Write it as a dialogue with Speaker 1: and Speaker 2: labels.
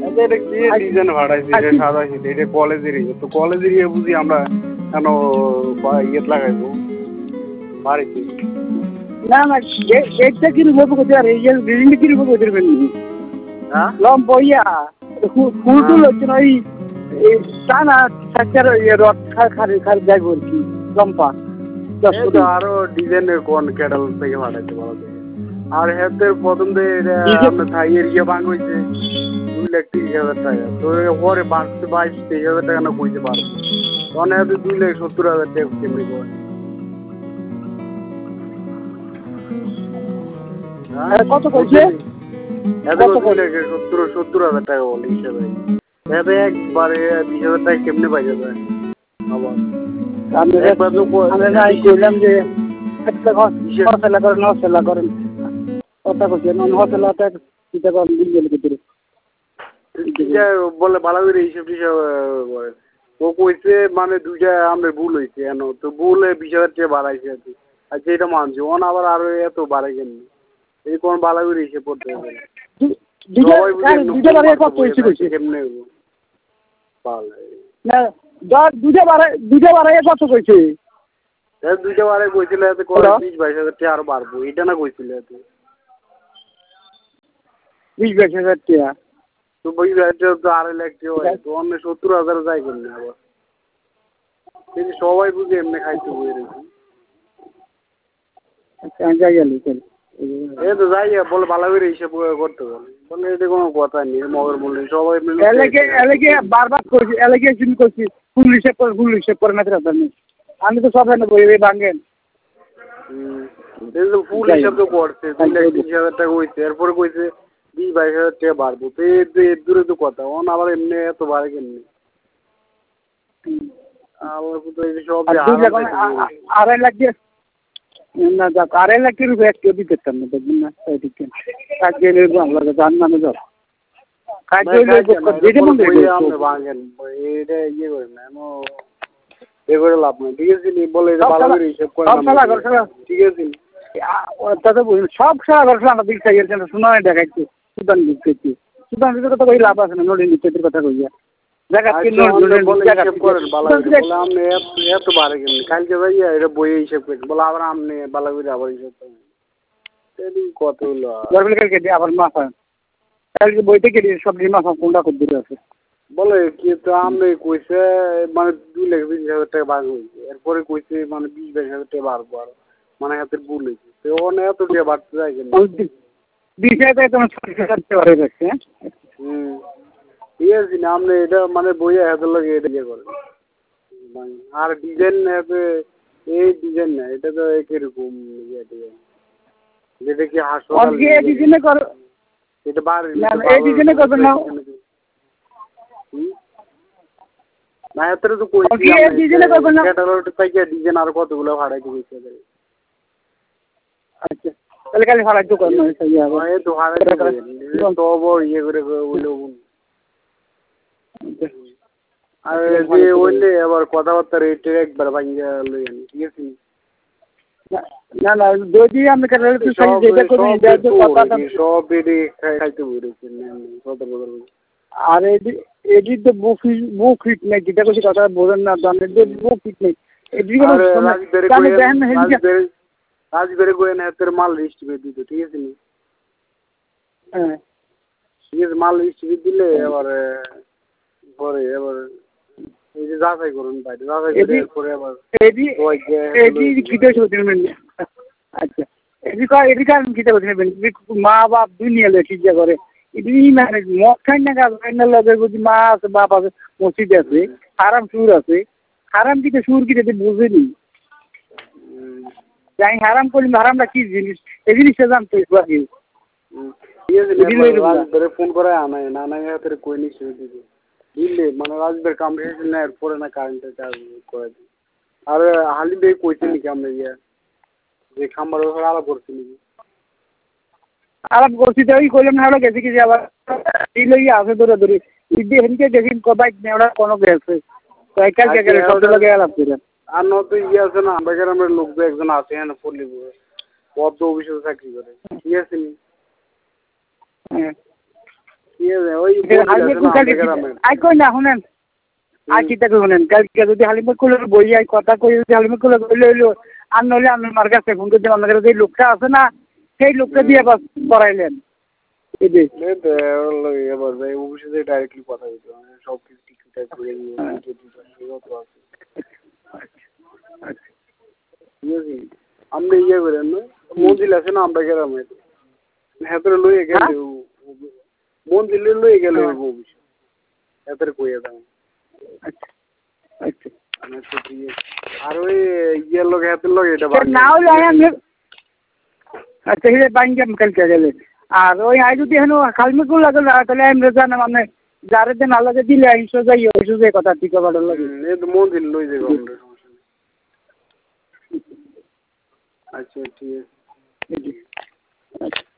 Speaker 1: এটা কি ডিজাইন ভাড়াইছে এটা সাদাইছে এটা কলেজেরই তো কলেজেরই বুঝি আমরা কেন ইয়ে লাগাইবো বাড়িতে
Speaker 2: না না গেটটা কিরকম হবে কোথায় আর এই বিল্ডিংটা কিরকম করে দেবেন
Speaker 1: হ্যাঁ
Speaker 2: লম বইয়া ফুল টুল হচ্ছে না ওই টানা সাইকের রড খারি খারি যাইব আর কি লম্পা
Speaker 1: আরো ডিজাইনের কোন ক্যাটাল থেকে ভাড়াইতে বলা যায় আর হেতে প্রথম দিয়ে আপনার থাইয়ের ইয়ে ভাঙ হয়েছে 2,30,000 টাকা তো পরে 22,000-23,000 টাকা না কইতে পারবো তখন হেতে 2,70,000 টাকা কেমনি করে
Speaker 2: কত কইছে
Speaker 1: এত 2,70,000 টাকা বলে হিসাবে এতে একবারে 20,000 টাকা কেমনে পাই যাবে আবার
Speaker 2: আমরা নাই কইলাম যে একটা হসেলা করেন কথা কইছে নন হসেলাটা চিন্তা করেন দিন ভিতরে
Speaker 1: বলে ভালো করে হিসাব টিসাব করে ও কইছে মানে দুইটা আমরা ভুল হয়েছে এন তো ভুলে 20,000 টাকা বাড়াইছে আর কি আচ্ছা এটা মানছি ওন আবার আরো এত বাড়াই কেন এই কোন ভালো করে হিসেব করতে হবে কেমনে
Speaker 2: না দুইটা বাড়াই কত কইছে
Speaker 1: দুইটা বারে কইছিল এতে 20,000-22,000 টাকা আরো বাড়বো এটা না কইছিল এতে
Speaker 2: 20,000-22,000 টাকা
Speaker 1: তো 20,000 টাকা তো 2.5 লাখ টাকা হয় তো অন্য 70,000 যায় কেন আবার কিন্তু সবাই বুঝে এমনি খাইতে বই রেখি
Speaker 2: যাই গেল
Speaker 1: এই তো যাই বলে ভালো করে হিসেব করতে বলে এটা কোনো কথা নেই মগের বললে সবাই মিলে
Speaker 2: এলাকে বারবার করছি এলাকে শুরু করছি ফুল হিসেব করে না আমি তো সব জানি বই ভাঙেন
Speaker 1: ফুল হিসাব তো করছে 2,30,000 টাকা হয়েছে এরপরে কইছে 20,000-22,000 টাকা বাড়বো তো এর দূরে তো কথা অন আবার এমনি এত বাড়ে কেমনি আবার তো এই সব
Speaker 2: 2.5 লাখ দিয়ে না যাক 2.5 লাখ রুপে একটু দিতে পারতাম না দেখবেন না কাজ গেলে বাংলা জান নামে যাও কাজ গেলে
Speaker 1: ভাঙেন এটা ইয়ে করে না এ করে লাভ নাই ঠিক আছে বলে ভালো করে হিসাব করে ঠিক আছে
Speaker 2: তাতে সব সারা ঘর আমরা দিক চাই শোনা দেখাচ্ছি সুদান দিচ্ছি সুদান দিতে কথা কই লাভ আছে না নদী নিত্যের কথা কইয়া
Speaker 1: এত বাড়ে কেমনি কালকে ভাইয়া এটা বইয়ে হিসেব করেছি বলে আবার আমনে বালা করে আবার হিসেব করেন কত হলো
Speaker 2: কালকে আবার মাথা কালকে বইতে কেটে সবজি মাথা কোনটা করতে আছে
Speaker 1: বলে কি তো আমনে কইছে মানে 2,20,000 টাকা বাড় হয়েছে এরপরে কইছে মানে 20,000-22,000 টাকা বাড়বো আর মানে হাতের ভুল হয়েছে তো ওখানে এত টাকা বাড়তে যায় কেন
Speaker 2: 20,000 তোমার 40,000 টাকা হয়ে যাচ্ছে
Speaker 1: ঠিক আছে না আপনি এটা মানে বইয়ে হাতের লাগে এটা ইয়ে করেন আর ডিজাইন এই ডিজাইন না এটা তো কিরকম ইয়ে ডিজাইন যেটা কি হাসপাতাল এটা বার
Speaker 2: এই ডিজাইনে করবেন না
Speaker 1: না এতটা তো কইছি ক্যাটালগটা থেকে ডিজাইন আর কতগুলো ভাড়াই দিয়েছে
Speaker 2: আচ্ছা তাহলে কাল ভাড়া তো করব
Speaker 1: এই তো ভাড়া তো বড় ইয়ে করে হইলো আর যে ওইলে আবার কথাবার্তা রেটের একবার ভাঙিয়া লইয়েন ঠিক আছে
Speaker 2: না না যদি আমি ক্যাটালগ তো সাইজ যেটা করি কথা
Speaker 1: সব বেডে খাইতে বলেছেন কত বড়
Speaker 2: আর এডি তো বুক ফিট নাই যেটা কিছু কথা বলেন না দাম বুক ফিট নেই এডি
Speaker 1: আজ বেরে গোয়েন হাতের মাল লিস্ট করে দিত ঠিক আছে নি
Speaker 2: হ্যাঁ
Speaker 1: ঠিক আছে মাল লিস্ট করে দিলে এবার এই যে যাচাই করুন বাইরে যাচাই করে আবার
Speaker 2: এডি কিটা দিবেন আচ্ছা এডি কারণ কিটা দিবেন মা বাপ দুনিয়া লেখি যা করে এডি মানে মদ খাই না গাছ লগে যদি মা আছে বাপ আছে মসজিদ আছে হারাম সুর আছে হারাম কিটা সুর কিটা বুঝেনি যাই হারাম করি হারামটা কি জিনিস এই জিনিসটা জানতে বাকি
Speaker 1: ফোন করে আনাই নানাই হাতের কই নিশ্চয় দিবে দিলে মানে রাজবের কাম শেষ না এরপরে না কারেন্টের চার্জ করে দিই আর হালি ভাই কইছে নাকি আমরা ইয়ে যে খাম্বার ব্যাপারে আলাপ করছি নাকি
Speaker 2: আলাপ করছি তো ওই কইলাম না হলো গেছি কি আবার দিল ইয়ে আছে ধরে ঈদে হেনকে গেছি বাইক নিয়ে ওরা কোনো গেছে কালকে গেলে সব লোকে আলাপ করে
Speaker 1: আর নত ইয়ে আছে না আমরা গ্রামের লোক একজন আছে হ্যাঁ পল্লীপুরে পদ্ম অফিসে চাকরি করে ঠিক আছে নি
Speaker 2: হ্যাঁ
Speaker 1: ঠিক আছে ওই
Speaker 2: আই কই না শুনেন আর কি তাকে শুনেন কালকে যদি হালিমুর কুলে বই আই কথা কই যদি হালিমুর কুলে বইলে হইলো আর নইলে আমার মার কাছে ফোন করে আমার কাছে যে লোকটা আছে না সেই লোকটা দিয়ে বাস করাইলেন এই যে
Speaker 1: এবার ভাই অফিসে ডাইরেক্টলি কথা বলতে সব কিছু ঠিক করে নিয়ে আমরা ইয়ে করেন না মন্দির আছে না আমরা গ্রামে ভেতরে লইয়ে গেলে মন্দির লইয়ে গেলে অফিসে ভেতরে কইয়ে দাম
Speaker 2: আচ্ছা আচ্ছা
Speaker 1: আর ওই ইয়ের লোক হাতের লোক এটা
Speaker 2: না হলে আমি আচ্ছা হিরে বাইঙ্গাম কালকে গেলে আর ওই আই যদি হেন খালমিকুল লাগে তাহলে আমি জানাম আপনি যারে দেন আলাদা দিলে আইসো যাই ওইসো যে কথা ঠিক বাড়ার লাগে
Speaker 1: এই তো মন্দির লই যাবো আমরা সমস্যা নেই আচ্ছা ঠিক আছে
Speaker 2: আচ্ছা